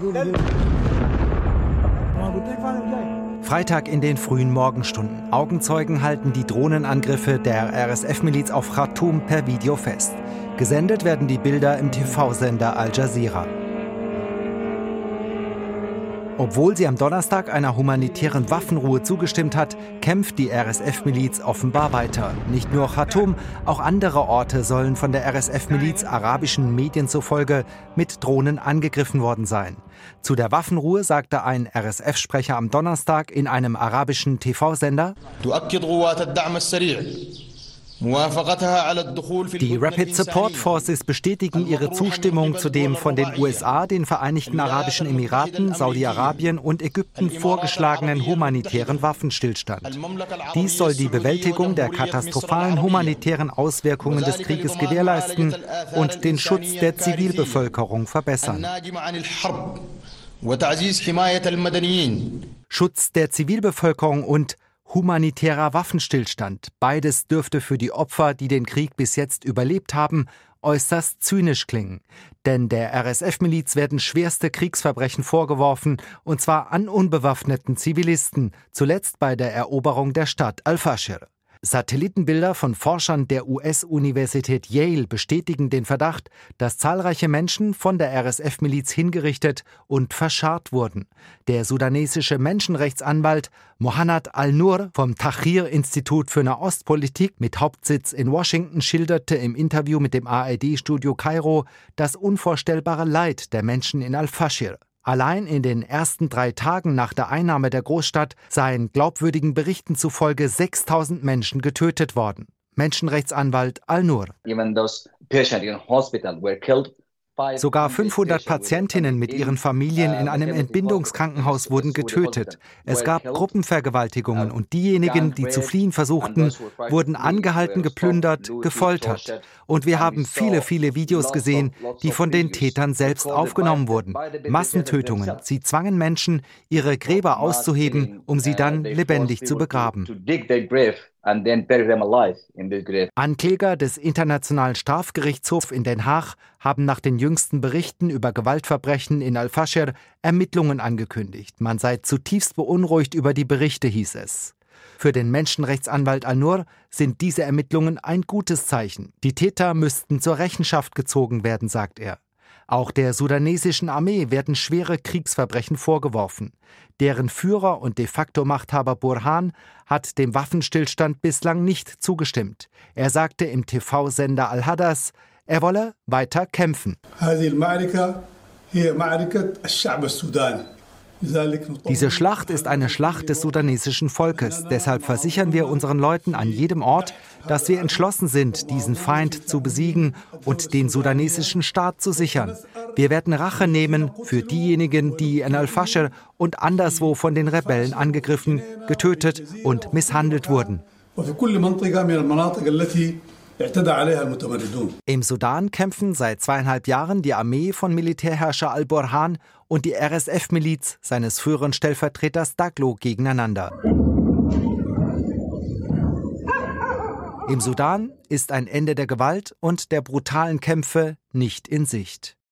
Freitag in den frühen Morgenstunden. Augenzeugen halten die Drohnenangriffe der RSF-Miliz auf Khartoum per Video fest. Gesendet werden die Bilder im TV-Sender Al Jazeera. Obwohl sie am Donnerstag einer humanitären Waffenruhe zugestimmt hat, kämpft die RSF-Miliz offenbar weiter. Nicht nur Khartoum, auch andere Orte sollen von der RSF-Miliz arabischen Medien zufolge mit Drohnen angegriffen worden sein. Zu der Waffenruhe sagte ein RSF-Sprecher am Donnerstag in einem arabischen TV-Sender: Die Rapid Support Forces bestätigen ihre Zustimmung zu dem von den USA, den Vereinigten Arabischen Emiraten, Saudi-Arabien und Ägypten vorgeschlagenen humanitären Waffenstillstand. Dies soll die Bewältigung der katastrophalen humanitären Auswirkungen des Krieges gewährleisten und den Schutz der Zivilbevölkerung verbessern. Schutz der Zivilbevölkerung und humanitärer Waffenstillstand. Beides dürfte für die Opfer, die den Krieg bis jetzt überlebt haben, äußerst zynisch klingen. Denn der RSF-Miliz werden schwerste Kriegsverbrechen vorgeworfen, und zwar an unbewaffneten Zivilisten, zuletzt bei der Eroberung der Stadt Al-Fashir. Satellitenbilder von Forschern der US-Universität Yale bestätigen den Verdacht, dass zahlreiche Menschen von der RSF-Miliz hingerichtet und verscharrt wurden. Der sudanesische Menschenrechtsanwalt Mohanad Al-Nur vom Tahrir-Institut für Nahostpolitik mit Hauptsitz in Washington schilderte im Interview mit dem ARD-Studio Kairo das unvorstellbare Leid der Menschen in Al-Fashir. Allein in den ersten 3 Tagen nach der Einnahme der Großstadt seien glaubwürdigen Berichten zufolge 6.000 Menschen getötet worden. Menschenrechtsanwalt Al-Nur. Sogar 500 Patientinnen mit ihren Familien in einem Entbindungskrankenhaus wurden getötet. Es gab Gruppenvergewaltigungen und diejenigen, die zu fliehen versuchten, wurden angehalten, geplündert, gefoltert. Und wir haben viele, viele Videos gesehen, die von den Tätern selbst aufgenommen wurden. Massentötungen. Sie zwangen Menschen, ihre Gräber auszuheben, um sie dann lebendig zu begraben. Ankläger des Internationalen Strafgerichtshofs in Den Haag haben nach den jüngsten Berichten über Gewaltverbrechen in Al-Fashir Ermittlungen angekündigt. Man sei zutiefst beunruhigt über die Berichte, hieß es. Für den Menschenrechtsanwalt Al-Nur sind diese Ermittlungen ein gutes Zeichen. Die Täter müssten zur Rechenschaft gezogen werden, sagt er. Auch der sudanesischen Armee werden schwere Kriegsverbrechen vorgeworfen. Deren Führer und de facto Machthaber Burhan hat dem Waffenstillstand bislang nicht zugestimmt. Er sagte im TV-Sender Al-Hadas, er wolle weiter kämpfen. Diese Schlacht ist eine Schlacht des sudanesischen Volkes. Deshalb versichern wir unseren Leuten an jedem Ort, dass wir entschlossen sind, diesen Feind zu besiegen und den sudanesischen Staat zu sichern. Wir werden Rache nehmen für diejenigen, die in Al-Fashir und anderswo von den Rebellen angegriffen, getötet und misshandelt wurden. Im Sudan kämpfen seit 2,5 Jahren die Armee von Militärherrscher al-Burhan und die RSF-Miliz seines früheren Stellvertreters Daglo gegeneinander. Im Sudan ist ein Ende der Gewalt und der brutalen Kämpfe nicht in Sicht.